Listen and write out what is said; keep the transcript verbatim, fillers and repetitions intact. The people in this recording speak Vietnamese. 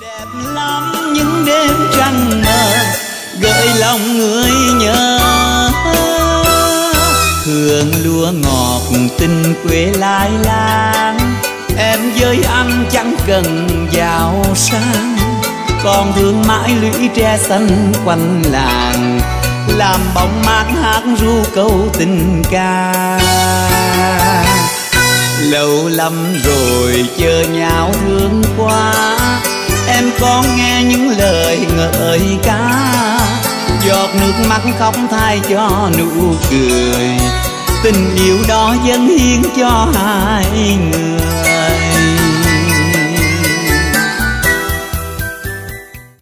Đẹp lắm những đêm trăng mờ gợi lòng người nhớ, hương lúa ngọt tình quê lai lang. Em với anh chẳng cần giàu sang, còn thương mãi lũy tre xanh quanh làng, làm bóng mát hát ru câu tình ca. Lâu lắm rồi chờ nhau thương quá, em có nghe những lời ngợi ca, giọt nước mắt khóc thay cho nụ cười, tình yêu đó dâng hiến cho hai người.